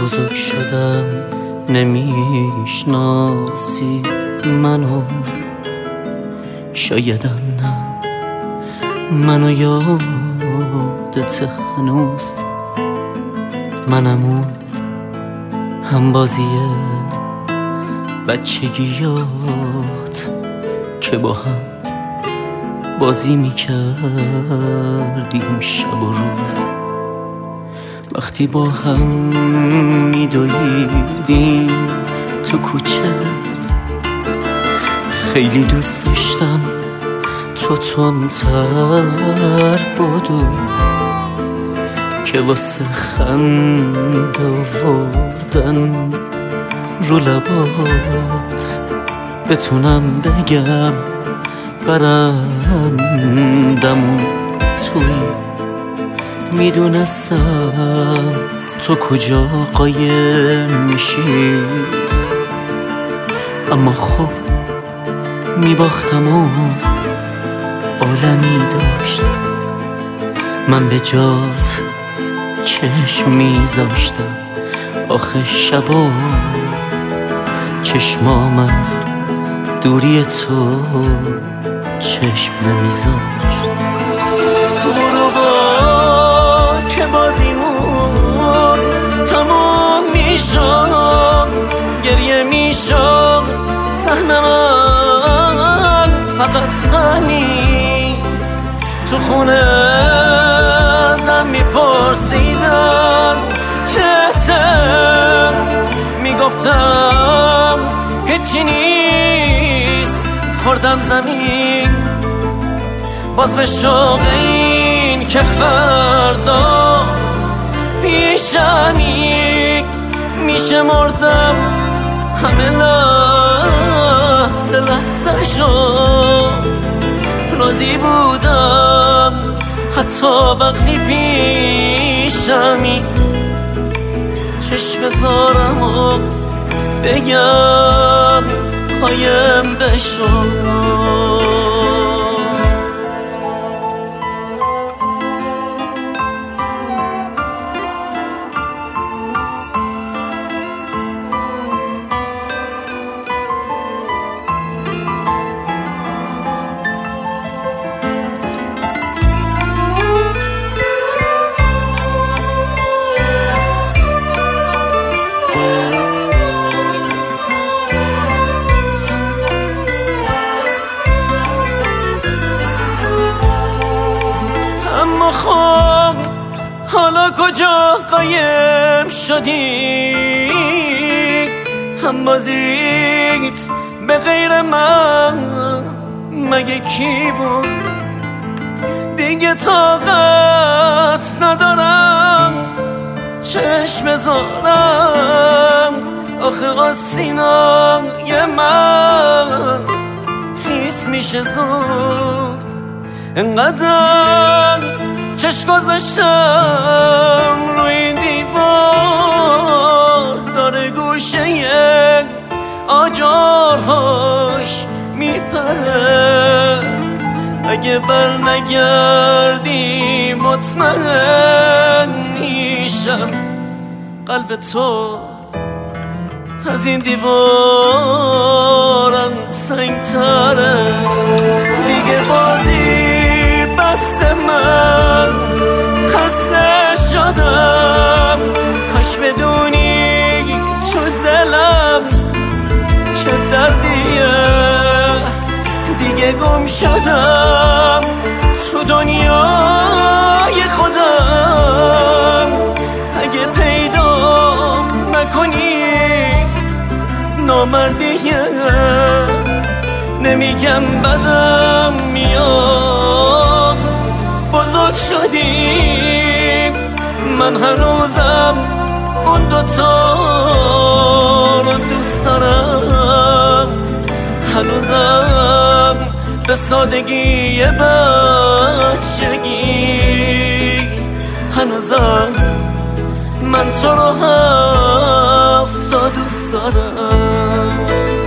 بزرگ شدم نمیشناسی منو، شایدم نه منو یادت هنوز، منم اون همبازی بچگیات که با هم بازی میکردیم شب و روز، وقتی با هم میدویدیم تو کوچه. خیلی دوست داشتم تو تندتر بدوی که واسه خنده آوردن رو لبات بتونم بگم برندمون توی. میدونستم تو کجا قایم میشی، اما خب میباختم و عالمی داشت. من به جات چشم میذاشتم، آخه شبا چشمام از دوری تو چشم نمیذاشت. غروبا که بازیمون تمام میشد، گریه میشد سهم من، فقط همین تو خونه ازم میپرسیدن چته، میگفتم هیچی نیست، خوردم زمین باز به شوق این که فردا پیشمی میشه مردم. همه لحظه لحظه شد راضی بودم، حتی وقتی پیشمی چشم بذارم و بگم قایم بشو. اما خب حالا کجا قایم شدی؟ همبازیت به غیر من مگه کی بود؟ دیگه طاقت ندارم چشم بذارم، آخه آسینای من خیس میشه زود. انقدر چشم گذاشتم روی این دیوار، داره گوشه آجارهاش میپره. اگه بر نگردی مطمئن میشم قلب تو از این دیوارم سنگتره. دیگه بازی بست، من خسته شدم، کاش بدونی تو دلم چه دردیه. دیگه گم شدم تو دنیای خودم، اگه پیدا نکنی نامردیه. نمیگم بدم میاد، بزرگ شدیم، من هنوزم اون دوتا رو دوست دارم، هنوزم به سادگی بچگی، هنوزم من تو رو 7 دوست دارم.